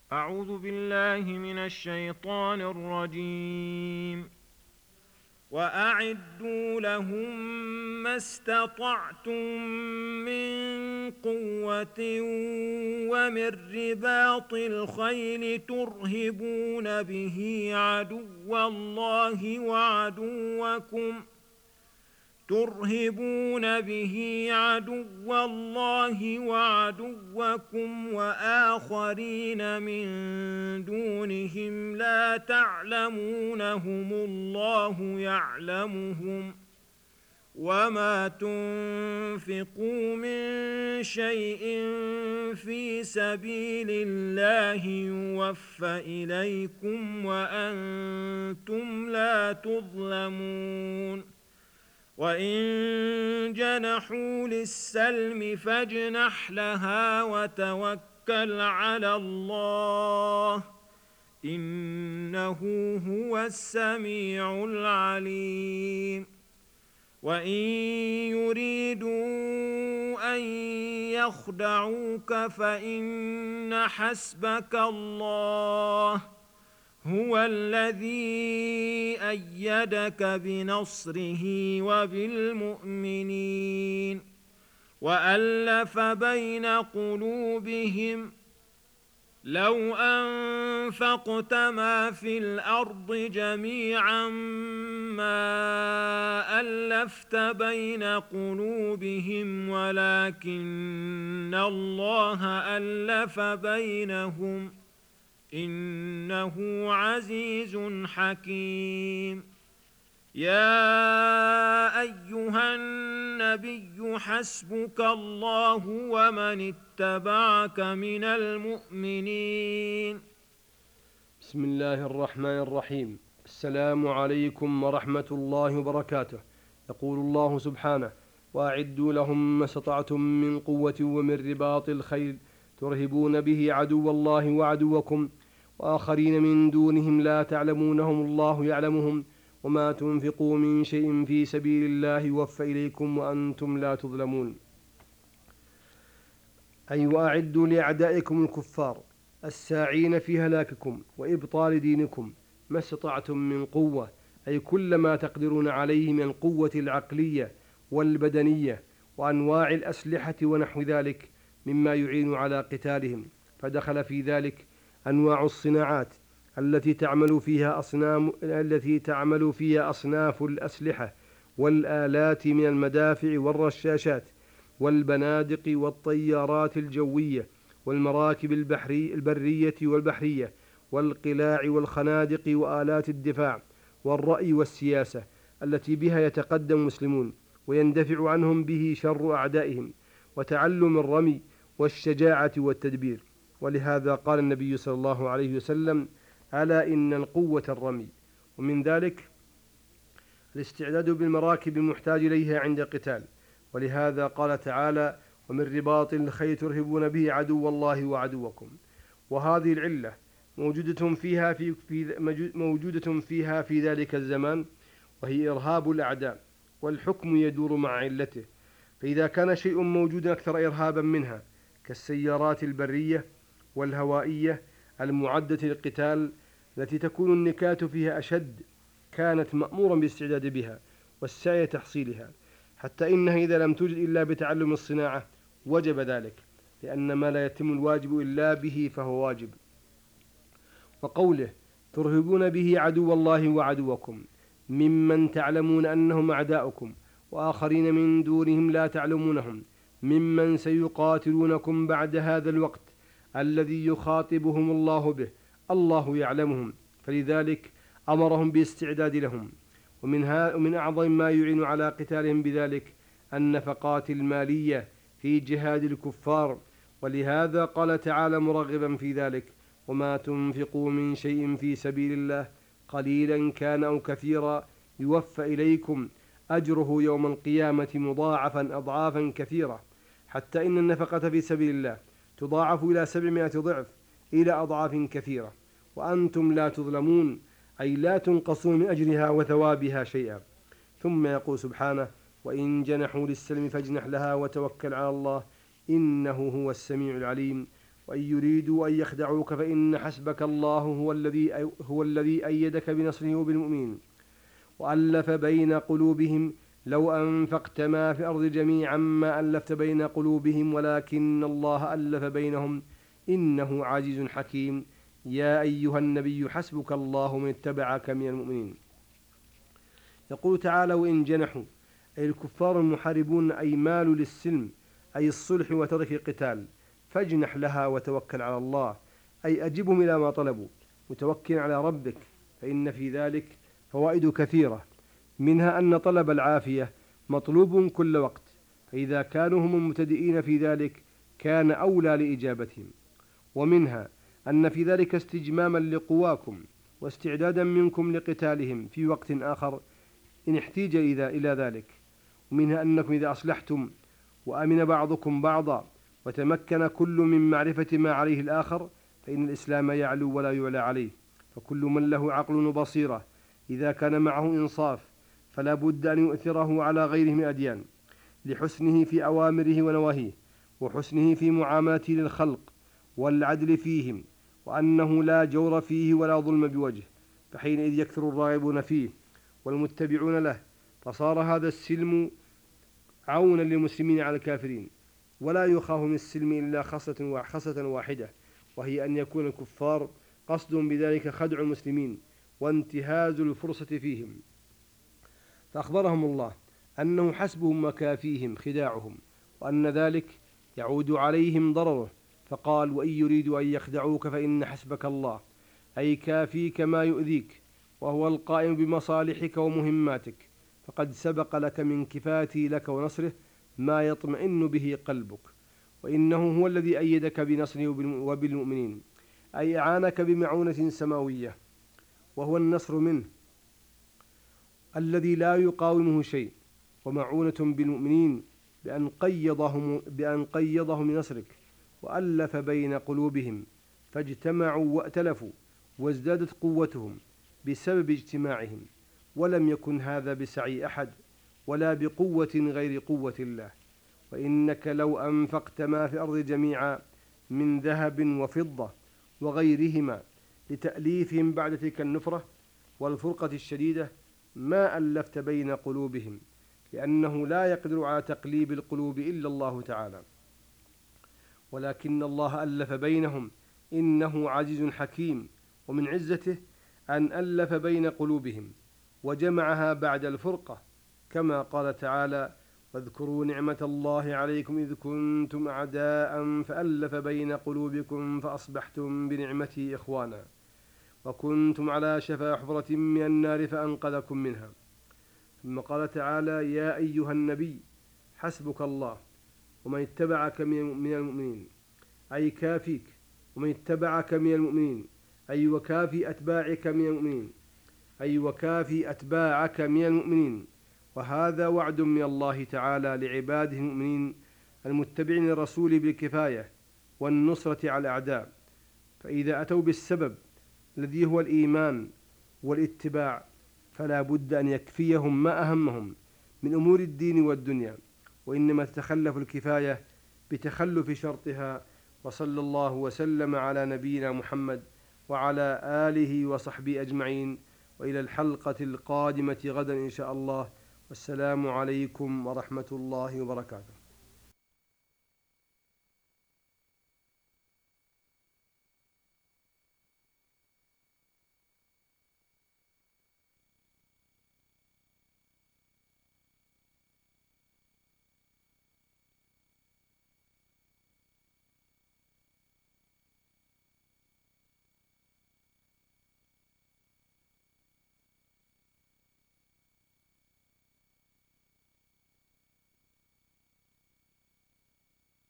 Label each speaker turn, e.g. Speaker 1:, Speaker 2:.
Speaker 1: أعوذ بالله من الشيطان الرجيم. وأعدوا لهم ما استطعتم من قوة ومن رباط الخيل ترهبون به عدو الله وعدوكم وآخرين من دونهم لا تعلمونهم الله يعلمهم. وما تنفقوا من شيء في سبيل الله يوفى إليكم وأنتم لا تظلمون. وإن جنحوا للسلم فاجنح لها وتوكل على الله، إنه هو السميع العليم. وإن يريدوا أن يخدعوك فإن حسبك الله هو الذي أيدك بنصره وبالمؤمنين وألف بين قلوبهم لو أنفقت ما في الأرض جميعا ما ألفت بين قلوبهم ولكن الله ألف بينهم إنه عزيز حكيم. يا أيها النبي حسبك الله ومن اتبعك من المؤمنين.
Speaker 2: بسم الله الرحمن الرحيم. السلام عليكم ورحمة الله وبركاته. يقول الله سبحانه: وأعدوا لهم ما استطعتم من قوة ومن رباط الخيل ترهبون به عدو الله وعدوكم وآخرين من دونهم لا تعلمونهم الله يعلمهم وما تنفقوا من شيء في سبيل الله يوفى إليكم وأنتم لا تظلمون. أي وأعدوا لأعدائكم الكفار الساعين في هلاككم وإبطال دينكم ما استطعتم من قوة، أي كل ما تقدرون عليه من القوة العقلية والبدنية وأنواع الأسلحة ونحو ذلك مما يعين على قتالهم. فدخل في ذلك أنواع الصناعات التي تعمل فيها أصناف الأسلحة والآلات من المدافع والرشاشات والبنادق والطيارات الجوية والمراكب البرية والبحرية والقلاع والخنادق وآلات الدفاع والرأي والسياسة التي بها يتقدم المسلمون ويندفع عنهم به شر أعدائهم، وتعلم الرمي والشجاعة والتدبير. ولهذا قال النبي صلى الله عليه وسلم: ألا إن القوة الرمي. ومن ذلك الاستعداد بالمراكب المحتاج إليها عند القتال، ولهذا قال تعالى: ومن رباط الخيل ترهبون به عدو الله وعدوكم. وهذه العلة موجودة فيها في ذلك الزمان، وهي إرهاب الأعداء، والحكم يدور مع علته. فإذا كان شيء موجودا أكثر إرهابا منها كالسيارات البرية والهوائية المعدة للقتال التي تكون النكاة فيها أشد، كانت مأمورا بالاستعداد بها والسعي تحصيلها، حتى إنها إذا لم توجد إلا بتعلم الصناعة وجب ذلك، لأن ما لا يتم الواجب إلا به فهو واجب. وقوله: ترهبون به عدو الله وعدوكم، ممن تعلمون أنهم أعداؤكم وآخرين من دونهم لا تعلمونهم، ممن سيقاتلونكم بعد هذا الوقت الذي يخاطبهم الله به، الله يعلمهم، فلذلك أمرهم بالاستعداد لهم. ومن أعظم ما يعين على قتالهم بذلك النفقات المالية في جهاد الكفار، ولهذا قال تعالى مرغبا في ذلك: وما تنفقوا من شيء في سبيل الله قليلا كان أو كثيرا يوفى إليكم أجره يوم القيامة مضاعفا أضعافا كثيرة، حتى إن النفقة في سبيل الله تضاعف إلى 700 ضعف إلى أضعاف كثيرة وأنتم لا تظلمون، أي لا تنقصون من أجرها وثوابها شيئا. ثم يقول سبحانه: وإن جنحوا للسلم فاجنح لها وتوكل على الله إنه هو السميع العليم. وإن يريدوا أن يخدعوك فإن حسبك الله هو الذي أيدك بنصره وبالمؤمنين وألف بين قلوبهم لو أنفقت ما في الأرض جميعا ما ألفت بين قلوبهم ولكن الله ألف بينهم إنه عزيز حكيم. يا أيها النبي حسبك الله من اتبعك من المؤمنين. يقول تعالى: وإن جنحوا، أي الكفار المحاربون، أي مالوا للسلم، أي الصلح وترك القتال، فاجنح لها وتوكل على الله، أي أجبهم إلى ما طلبوا متوكلا على ربك، فإن في ذلك فوائد كثيرة، منها أن طلب العافية مطلوب كل وقت، فإذا كانوا هم المبتدئين في ذلك كان أولى لإجابتهم، ومنها أن في ذلك استجماما لقواكم واستعدادا منكم لقتالهم في وقت آخر إن احتيج إلى ذلك، ومنها أنكم إذا أصلحتم وأمن بعضكم بعضا وتمكن كل من معرفة ما عليه الآخر فإن الإسلام يعلو ولا يعلى عليه، فكل من له عقل وبصيرة إذا كان معه إنصاف فلا بد أن يؤثره على غيره من الأديان لحسنه في أوامره ونواهيه وحسنه في معاملته للخلق والعدل فيهم، وأنه لا جور فيه ولا ظلم بوجه، فحينئذ يكثر الراغبون فيه والمتبعون له، فصار هذا السلم عونا للمسلمين على الكافرين، ولا يخاف من السلم إلا خصلة واحدة، وهي أن يكون الكفار قصدهم بذلك خدع المسلمين وانتهاز الفرصة فيهم، فأخبرهم الله أنه حسبهم وكافيهم خداعهم، وأن ذلك يعود عليهم ضرره، فقال: وإن يريدوا أن يخدعوك فإن حسبك الله، أي كافيك ما يؤذيك، وهو القائم بمصالحك ومهماتك، فقد سبق لك من كفايته لك ونصره ما يطمئن به قلبك، وإنه هو الذي أيدك بنصره وبالمؤمنين، أي أعانك بمعونة سماوية، وهو النصر منه الذي لا يقاومه شيء، ومعونة بالمؤمنين بأن قيضهم لنصرك وألف بين قلوبهم فاجتمعوا وائتلفوا وازدادت قوتهم بسبب اجتماعهم، ولم يكن هذا بسعي أحد ولا بقوة غير قوة الله، وإنك لو أنفقت ما في الأرض جميعا من ذهب وفضة وغيرهما لتأليفهم بعد تلك النفرة والفرقة الشديدة ما ألفت بين قلوبهم، لأنه لا يقدر على تقليب القلوب إلا الله تعالى، ولكن الله ألف بينهم إنه عزيز حكيم، ومن عزته أن ألف بين قلوبهم وجمعها بعد الفرقة، كما قال تعالى: واذكروا نعمة الله عليكم إذ كنتم أعداء فألف بين قلوبكم فأصبحتم بنعمته إخوانا وكنتم على شفا حفرة من النار فأنقذكم منها. ثم قال تعالى: يا أيها النبي حسبك الله ومن اتبعك من المؤمنين، أي كافيك، ومن اتبعك من المؤمنين أي وكافي أتباعك من المؤمنين، أي وكافي أتباعك من المؤمنين، وهذا وعد من الله تعالى لعباده المؤمنين المتبعين للرسول بالكفاية والنصرة على الأعداء، فإذا أتوا بالسبب الذي هو الإيمان والاتباع فلا بد أن يكفيهم ما أهمهم من أمور الدين والدنيا، وإنما تتخلف الكفاية بتخلف شرطها. وصلى الله وسلم على نبينا محمد وعلى آله وصحبه أجمعين، وإلى الحلقة القادمة غدا إن شاء الله، والسلام عليكم ورحمة الله وبركاته.